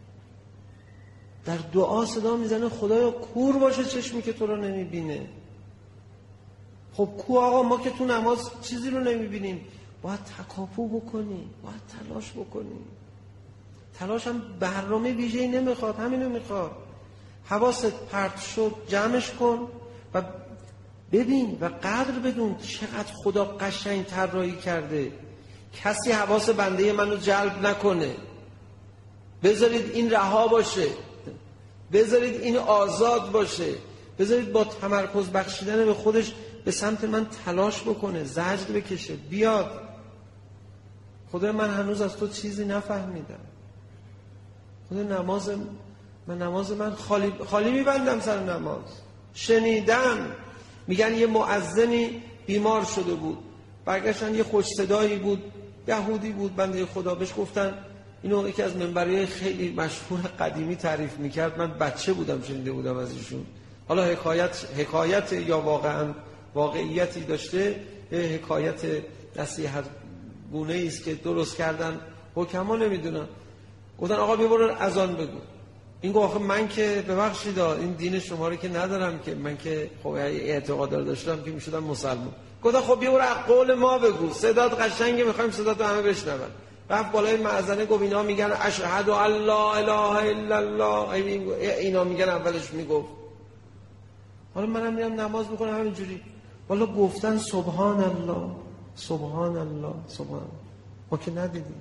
در دعا صدا میزنه خدایا کور باشه چشمی که تو رو نمیبینه. خب کو آقا، ما که تو نماز چیزی رو نمیبینیم. باید تکاپو بکنی، باید تلاش بکنی. تلاش هم برنامه ویژه‌ای نمیخواد، همینو میخواد. حواست پرت شد جمعش کن و ببین و قدر بدون چقدر خدا قشنگ طراحی کرده. کسی حواس بنده منو جلب نکنه. بذارید این رها باشه، بذارید این آزاد باشه، بذارید با تمرکز بخشیدن به خودش به سمت من تلاش بکنه، زجر بکشه، بیاد. خدا من هنوز از تو چیزی نفهمیدم. خدا نماز من نماز من خالی خالی میبندم سر نماز. شنیدم میگن یه مؤذنی بیمار شده بود، برگشتن یه خوش صدایی بود، یهودی بود بنده خدا، بهش گفتن، اینو یکی از منبرهای خیلی مشهور قدیمی تعریف میکرد، من بچه بودم شنیده بودم از ایشون. حالا حکایت حکایت یا واقعا واقعیتی داشته، حکایت نصیحت گونه است که درست کردن حکما نمیدونن. گفتن آقا بیا برو اذان بگو. این گفت آخه من که ببخشید این دین شما رو که ندارم که، من که خب اعتقاد داشتم که میشدم مسلمان. گفتن خب بیا برو قول ما بگو، صدات قشنگه، میخوایم صداتو همه بشنون. رفت بالای مأذنه گفت اینا میگن اشهد ان لا اله الا الله، اینا میگن اولش میگفت. حالا منم میرم نماز میخونم همینجوری، والا گفتن سبحان الله سبحان الله سبحان الله، ما که ندیدیم.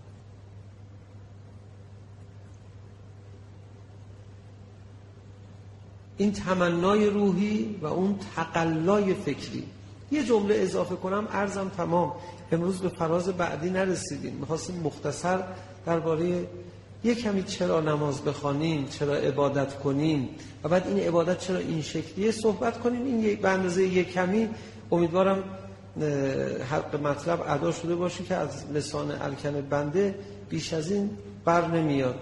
این تمنای روحی و اون تقلای فکری. یه جمله اضافه کنم عرضم تمام. امروز به فراز بعدی نرسیدیم، میخواستیم مختصر درباره یک کمی چرا نماز بخوانیم، چرا عبادت کنیم و بعد این عبادت چرا این شکلیه صحبت کنیم. این به اندازه یک کمی امیدوارم حق مطلب ادا شده باشه که از لسان الکن بنده بیش از این بر نمیاد.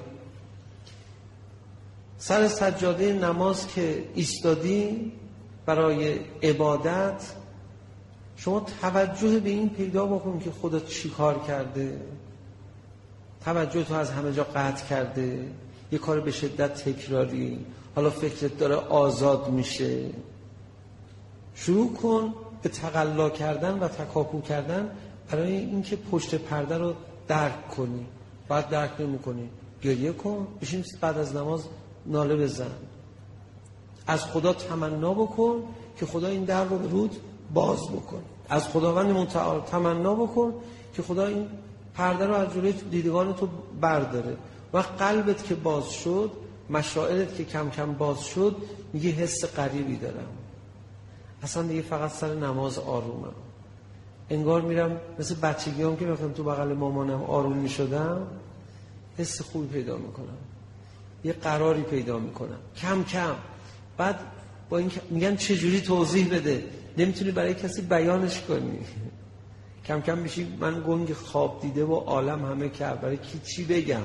سر سجاده نماز که ایستادی برای عبادت، شما توجه به این پیدا بکن که خدا چی کار کرده. توجه تو از همه جا قطع کرده، یه کار به شدت تکراری، حالا فکرت داره آزاد میشه. شروع کن به تقلا کردن و تکاپو کردن برای اینکه پشت پرده رو درک کنی. بعد درک نمی کنی گریه کن، بشین بعد از نماز ناله بزن، از خدا تمنا بکن که خدا این در رو به رود باز بکن. از خداوند متعال تمنا بکن که خدا این پرده رو از جلوی دیدگان تو برداره. و قلبت که باز شد، مشاعرت که کم کم باز شد، میگه حس غریبی دارم، اصلا دیگه فقط سر نماز آرومم. انگار میرم مثل بچگیام که میرفتم تو بغل مامانم آروم میشدم، حس خوبی پیدا میکنم، یه قراری پیدا میکنم کم کم. بعد با این میگن چجوری توضیح بده، نمیتونی برای کسی بیانش کنی. کم کم میشی من گنگ خواب دیده و عالم همه کرد، برای کی چی بگم؟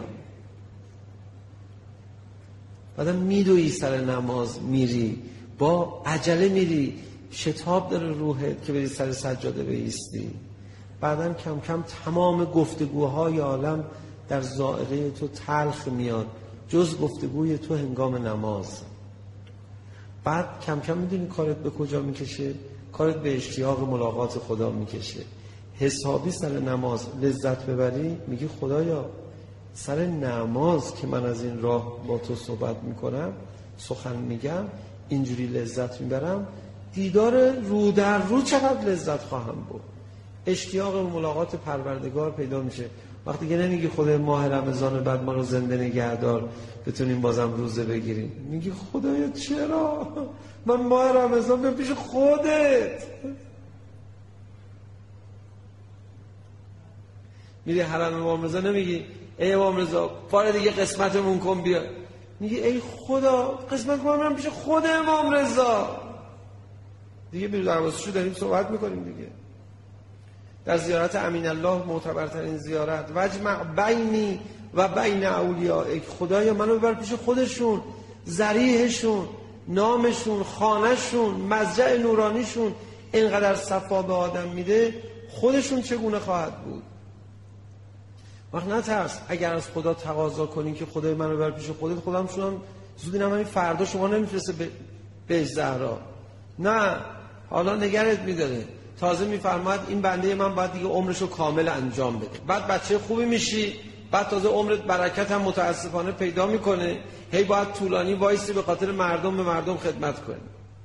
بعدم میدوی سر نماز میری، با عجله میری، شتاب داره روحت که بری سر سجاده بایستی. بعدم کم کم تمام گفتگوهای عالم در ذائقه تو تلخ میاد جز گفتگوی تو هنگام نماز. بعد کم کم میدونی کارت به کجا میکشه؟ کارت به اشتیاق ملاقات خدا میکشه. حسابی سر نماز لذت ببری، میگی خدایا سر نماز که من از این راه با تو صحبت میکنم، سخن میگم، اینجوری لذت میبرم، دیدار رو در رو چقدر لذت خواهم بود. اشتیاق ملاقات پروردگار پیدا میشه. وقتی که نمیگی خدای ماه رمضان بعد ما رو زنده نگهدار بتونیم بازم روزه بگیریم، میگی خدایا چرا من ماه رمضان بیام پیش خودت. میری حرم امام رضا، نمیگی ای امام رضا بار دیگه قسمتمون کن بیا، میگی ای خدا قسمت کنم من پیش خود امام رضا. دیگه میرو دروازه‌شو داریم صحبت میکنیم دیگه. در زیارت امین الله معتبرترین زیارت، وجمع بینی و بین اولیاء، خدایا منو ببر پیش خودشون، ذریحشون، نامشون، خانهشون، مضجع نورانیشون اینقدر صفا به آدم میده، خودشون چگونه خواهد بود؟ وقت نترس اگر از خدا تقاضا کنین که خدای منو ببر پیش خودت، خودم شونم زودی نمانی فردا شما نمیفرسته به به زهرا، نه حالا نگرت میداره، تازه میفرماید این بنده من باید دیگه عمرشو کامل انجام بده، بعد بچه خوبی میشی، بعد تازه عمرت برکت هم متاسفانه پیدا میکنه، هی باید طولانی وایسی به خاطر مردم به مردم خدمت کنی.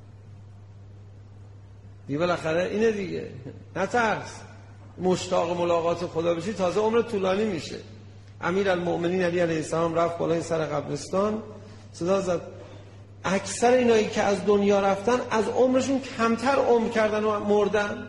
دیگه بالاخره اینه دیگه، نترس، مشتاق ملاقات خدا بشی تازه عمرت طولانی میشه. امیرالمؤمنین علی علیه السلام رفت بالای سر قبرستان، صدا زد اکثر اینایی که از دنیا رفتن از عمرشون کمتر عمر کردن و مردن.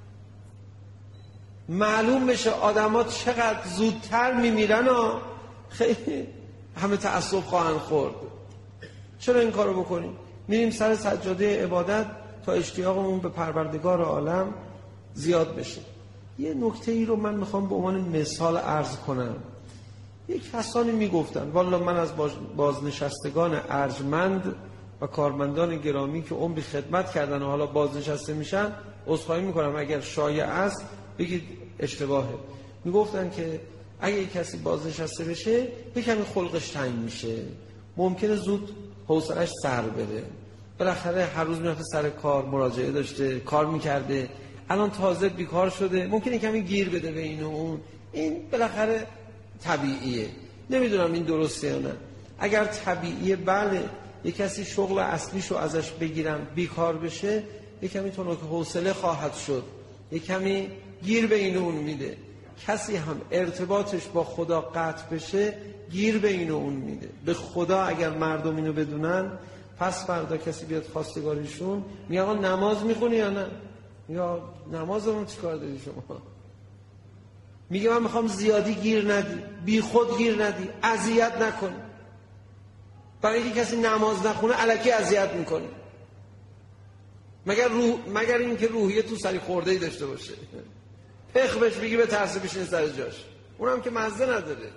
معلوم بشه آدم ها چقدر زودتر میمیرن و خیلی همه تعصب خواهند خورد. چرا این کارو بکنیم؟ میریم سر سجاده عبادت تا اشتیاقمون به پروردگار عالم زیاد بشه. یه نکته ای رو من میخوام به عنوان مثال عرض کنم. یک کسانی میگفتن والا من از بازنشستگان ارجمند و کارمندان گرامی که عمری خدمت کردن و حالا بازنشسته میشن عذرخواهی میکنم اگر شایع است بگید اشتباهه. میگفتن که اگه یک کسی بازنشسته بشه یه کمی خلقش تنگ میشه، ممکنه زود حوصله‌اش سر بره، بالاخره هر روز میرفته سر کار، مراجعه داشته، کار میکرده، الان تازه بیکار شده، ممکنه کمی گیر بده به این و اون. این بالاخره طبیعیه. نمیدونم این درسته یا نه. اگر طبیعیه بله، یک کسی شغل اصلیشو ازش بگیرن بیکار بشه، یک کمی تونک حوصله خواهد شد، یک کمی گیر به این و اون میده. کسی هم ارتباطش با خدا قطع بشه گیر به این و اون میده. به خدا اگر مردم اینو بدونن، پس فردا کسی بیاد خواستگاریشون میگه آقا نماز میخونی یا نه؟ یا نمازمون چی کار داری شما؟ میگه من میخوام زیادی گیر ندی، بی خود گیر ندی، اذیت نکن. برای اینکه کسی نماز نخونه الکی اذیت میکنه، مگر روح، مگر اینکه روحیه تو سری خورده‌ای داشته باشه، پخ بهش بگی به ترس بشین سر جاش، اونم که مزه نداره.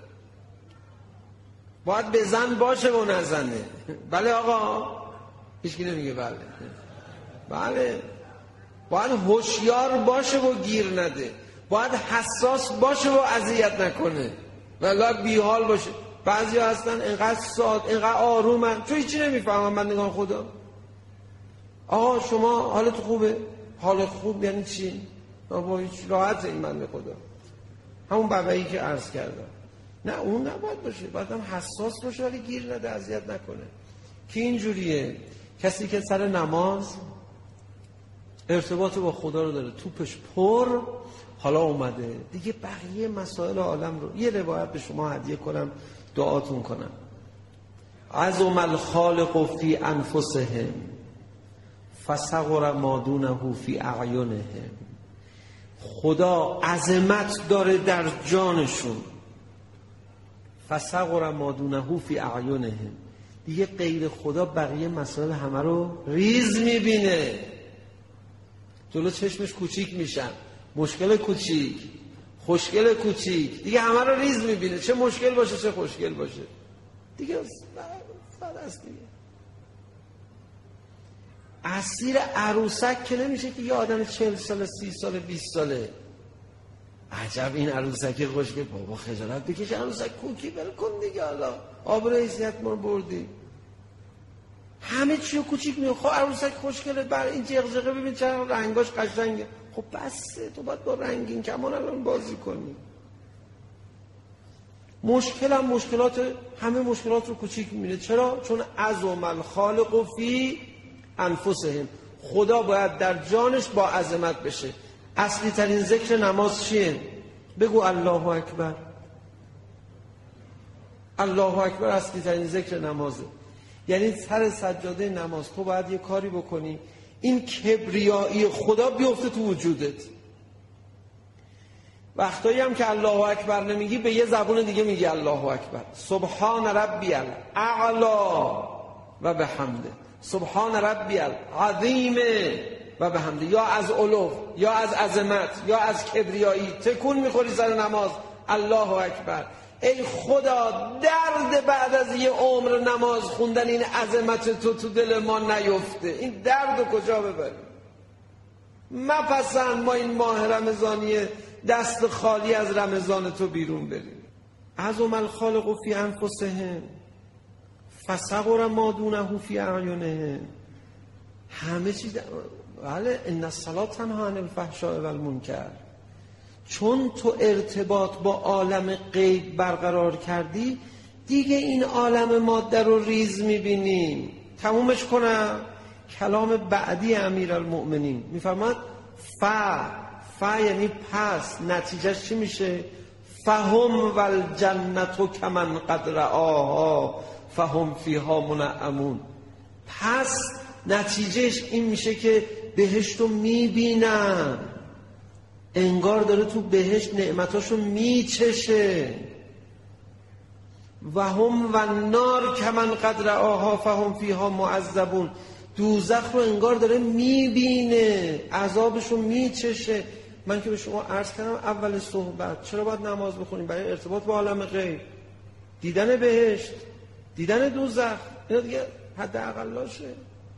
باید بزن باشه و نزنه. بله آقا، هیچکی نمیگه بله. بله، باید هوشیار باشه و گیر نده، باید حساس باشه و اذیت نکنه، ولی بیحال باشه. بعضی ها هستن اینقدر ساد، اینقدر آرومن، تو هیچی نمیفهمن. من نگاه خدا آقا شما حالت خوبه؟ حالت خوب یعنی چی؟ با هیچ راحت این من به خدا. همون بابایی که عرض کردم، نه اون نباید باشه، باید هم حساس باشه ولی گیر نده، اذیت نکنه. که اینجوریه کسی که سر نماز ارتباط با خدا رو داره، توپش پر، حالا اومده دیگه بقیه مسائل عالم رو. یه روایت به شما هدیه کنم دعاتون کنم. عظم الخالق فی انفسهم فصغر ما دونه فی اعینهم خدا عظمت داره در جانشون. فصغر ما دونه فی اعینهم، دیگه غیر خدا بقیه مسائل همه رو ریز میبینه، جلو چشمش کوچیک میشن، مشکل کوچیک، خوشگل کوچیک، دیگه همه رو ریز میبینه، چه مشکل باشه چه خوشگل باشه، دیگه بعد است دیگه. اسیر عروسک که نمیشه که یه آدم چهل ساله سی ساله بیست ساله عجب این عروسک خوشگل، بابا خجالت بکش، عروسک کوکی بل کن دیگه، حالا آبرو حیثیت ما بردی، همه چی رو کوچیک میگه. خب عروسک خوشگله، بر این جغجغه ببین چرا رنگاش قشنگه، خب بسه تو باید با رنگین کمان الان بازی کنی. مشکل هم مشکلات، همه مشکلات رو کوچیک میبینه. چرا؟ چون عظم الخالق فی انفسهم، خدا باید در جانش با عظمت بشه. اصلی ترین ذکر نماز چیه؟ بگو الله اکبر. الله اکبر اصلی ترین ذکر نمازه. یعنی سر سجاده نماز تو باید یه کاری بکنی این کبریایی خدا بیفته تو وجودت. وقتایی هم که الله اکبر نمیگی به یه زبون دیگه میگی الله اکبر. سبحان ربی الاعلی و بحمده، سبحان ربی العظیم و بحمده، یا از علو یا از عظمت یا از کبریایی تکون میخوری سر نماز الله اکبر. ای خدا درد بعد از یه عمر نماز خوندن این عظمت تو تو دل ما نیفته، این درد رو کجا ببریم؟ مپسند ما این ماه رمضانی دست خالی از رمضان تو بیرون بریم. عظم الخالق فی انفسهم فصغر ما دونه فی اعینهم. همه چیز بله، ان الصلاة تنهی عن الفحشاء و المنکر. چون تو ارتباط با عالم غیب برقرار کردی دیگه این عالم ماده رو ریز میبینیم. تمومش کنم کلام بعدی امیرالمؤمنین میفرماد ف ف یعنی پس، نتیجهش چی میشه؟ فهم والجنت کمن قد رآها فهم فیها منعمون. پس نتیجهش این میشه که بهشت رو میبینن، انگار داره تو بهشت نعمتاشو میچشه. و هم و نار کمن قد رآها فهم فیها معذبون. دوزخ رو انگار داره میبینه، عذابشو میچشه. من که به شما عرض کردم اول صحبت چرا باید نماز بخونیم؟ برای ارتباط با عالم غیب، دیدن بهشت، دیدن دوزخ، اینا دیگه حد اقلاشه.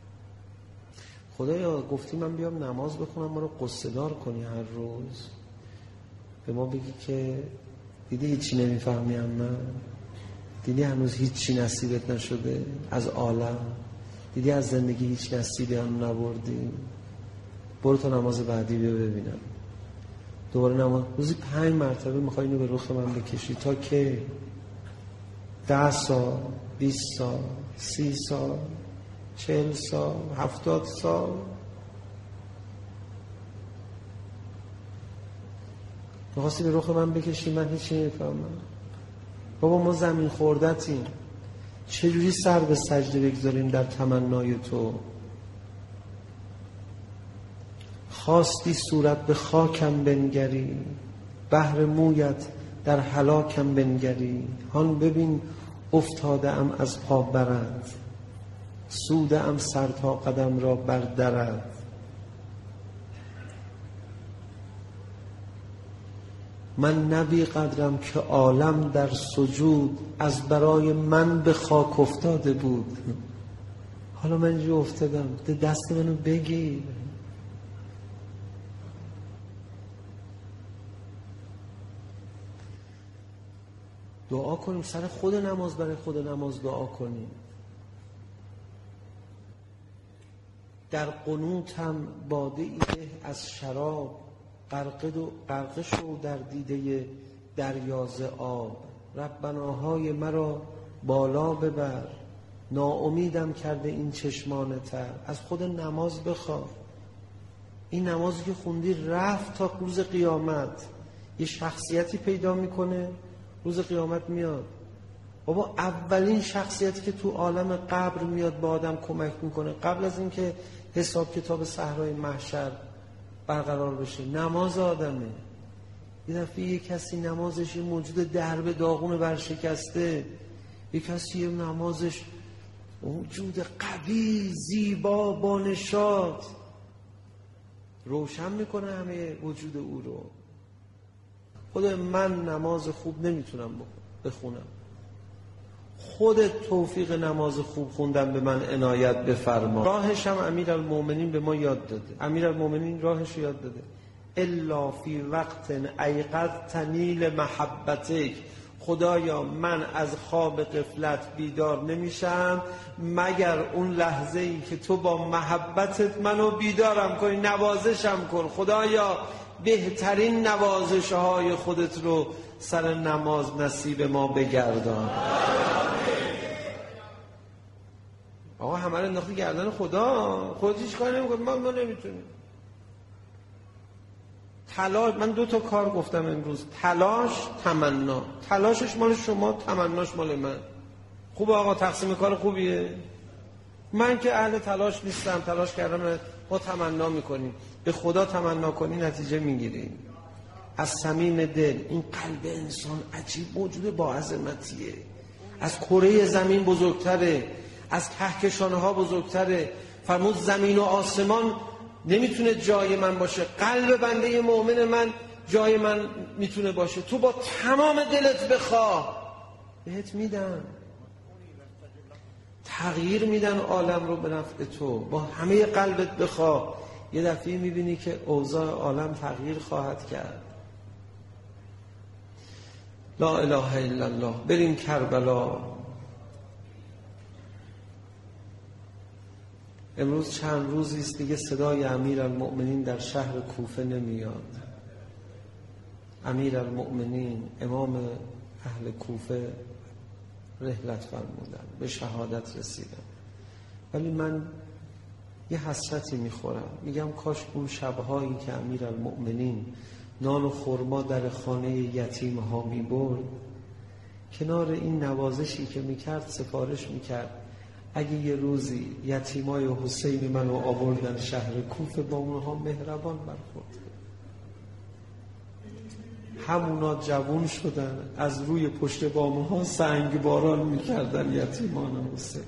خدایا گفتی من بیام نماز بخونم ما رو قصه دار کنی هر روز، به ما بگی که دیدی هیچی نمیفهمی، من دیدی هنوز هیچی نصیبت نشده از عالم، دیدی از زندگی هیچ نصیبی هم نبردی، برو تا نماز بعدی بیا ببینم. دوباره نماز روزی پنج مرتبه میخوای اینو به رخ من بکشی تا که ده سال، بیست سال، سی سال، چهل سال، هفتاد سال. میخواستی به رخ من بکشی من هیچی نمیفهمم. بابا ما زمین خوردتیم، چجوری سر به سجده بگذاریم در تمنای تو؟ خواستی صورت به خاکم بنگری، بحر مویت در هلاکم بنگری. هان ببین افتاده ام از پا برد، سوده ام سر تا قدم را بردرد. من نبی قدرم که عالم در سجود از برای من به خاک افتاده بود. حالا من اینجا افتادم، دست منو بگیر. دعا کنیم، سر خود نماز برای خود نماز دعا کنیم. در قنوت هم باده ایده از شراب، غرقه و غرقه شو در دیده دریاز آب. ربناهای مرا بالا ببر، ناامیدم کرده این چشمان تر. از خود نماز بخواه. این نمازی که خوندی رفت تا روز قیامت یه شخصیتی پیدا میکنه، روز قیامت میاد. بابا اولین شخصیتی که تو عالم قبر میاد با آدم کمک میکنه قبل از اینکه حساب کتاب صحرای محشر برقرار بشه. نماز آدمه. یه دفعه یه کسی نمازش یه موجود درب داغون برشکسته، یه کسی نمازش موجود قوی زیبا با نشاط، روشن میکنه همه وجود او رو. خود من نماز خوب نمیتونم بخونم، خودت توفیق نماز خوب خوندن به من عنایت بفرما. راهش هم امیرالمومنین به ما یاد داده. امیرالمومنین راهش رو یاد داده. الا فی وقت ایقظتنی لمحبتک، خدایا من از خواب غفلت بیدار نمیشم مگر اون لحظه ای که تو با محبتت منو بیدارم کنی، نوازشم کن. خدایا بهترین نوازش های خودت رو سر نماز نصیب ما بگردان. آقا همه رو انداختی گردن خدا، خودت هیچ کاری نمی‌کنی. ما ما نمیتونیم. تلاش، من دو تا کار گفتم امروز، تلاش، تمنا. تلاشش مال شما، تمناش مال من. خوب آقا، تقسیم کار خوبیه. من که اهل تلاش نیستم، تلاش کردم، ما تمنا میکنیم. به خدا تمنا کنی نتیجه میگیری از صمیم دل. این قلب انسان عجیب موجود با عظمتیه، از کره زمین بزرگتره، از کهکشانها بزرگتره. فرمود زمین و آسمان نمیتونه جای من باشه، قلب بنده مؤمن من جای من میتونه باشه. تو با تمام دلت بخواه بهت میدن، تغییر میدن عالم رو به نفع تو. با همه قلبت بخواه، یه دفعه میبینی که اوضاع عالم تغییر خواهد کرد. لا اله الا الله. بریم کربلا. امروز چند روزی است دیگه صدای امیرالمؤمنین در شهر کوفه نمیاد. امیرالمؤمنین امام اهل کوفه رحلت فرمودن، به شهادت رسیدن. ولی من یه حسرتی میخورم، میگم کاش اون شبهایی که امیرالمؤمنین نان و خرما در خانه یتیم ها میبرد، کنار این نوازشی که میکرد سفارش میکرد اگه یه روزی یتیمای حسین منو آوردن شهر کوفه، با اونها مهربان برخورد. همونا جوون شدن، از روی پشت بامها سنگ باران میکردن یتیمان حسین.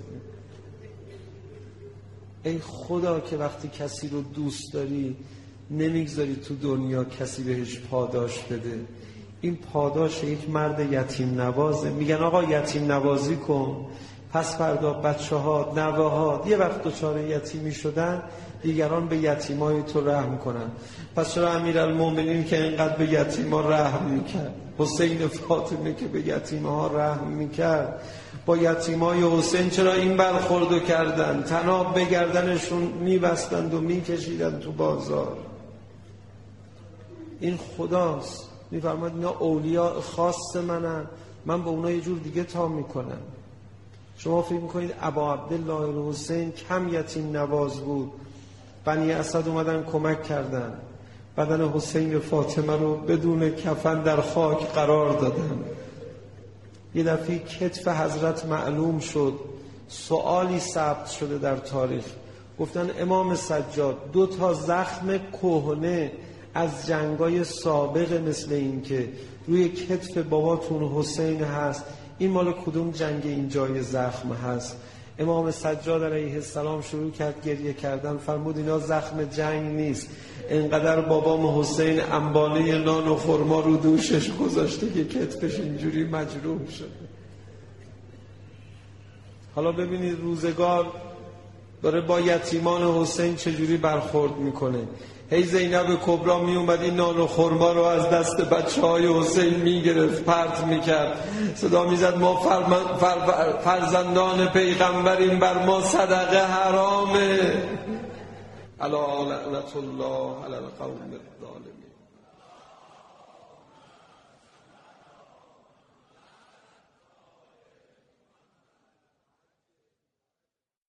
ای خدا که وقتی کسی رو دوست داری نمیگذاری تو دنیا کسی بهش پاداش بده. این پاداش یک مرد یتیم نوازه. میگن آقا یتیم نوازی کن، پس فردا بچه ها نوه ها یه وقت دچار یتیمی شدن، دیگران به یتیمای تو رحم کنن. پس چرا امیرالمومنین که اینقدر به یتیما رحم میکرد، حسین فاطمه که به یتیمها رحم میکرد، با یتیمای حسین چرا این برخوردو کردن؟ طناب به گردنشون میبستند و میکشیدند تو بازار. این خداست، میفرماد اینا اولیاء خاص منن، من با اونا یه جور دیگه تا میکنم. شما فکر میکنید ابا عبدالله الحسین کم یتیم نواز بود؟ بنی اسد اومدن کمک کردن، بدن حسین فاطمه رو بدون کفن در خاک قرار دادن. یه دفعه کتف حضرت معلوم شد، سوالی ثبت شده در تاریخ. گفتن امام سجاد دو تا زخم کهنه از جنگای سابق مثل این که روی کتف باباتون حسین هست، این مال کدوم جنگ این جای زخم هست؟ امام سجاد علیه السلام شروع کرد گریه کردن، فرمود اینا زخم جنگ نیست، اینقدر بابام حسین انبانه نان و خرما رو دوشش گذاشته که کتفش اینجوری مجروح شده. حالا ببینید روزگار داره با یتیمان حسین چجوری برخورد میکنه. هی زینب کبرا می اومد این نان و خرما رو از دست بچه های حسین میگرفت پرت میکرد، صدا میزد ما فرمن... فر... فرزندان پیغمبریم، بر ما صدقه حرامه. الا لعنت الله علی القوم الظالمین.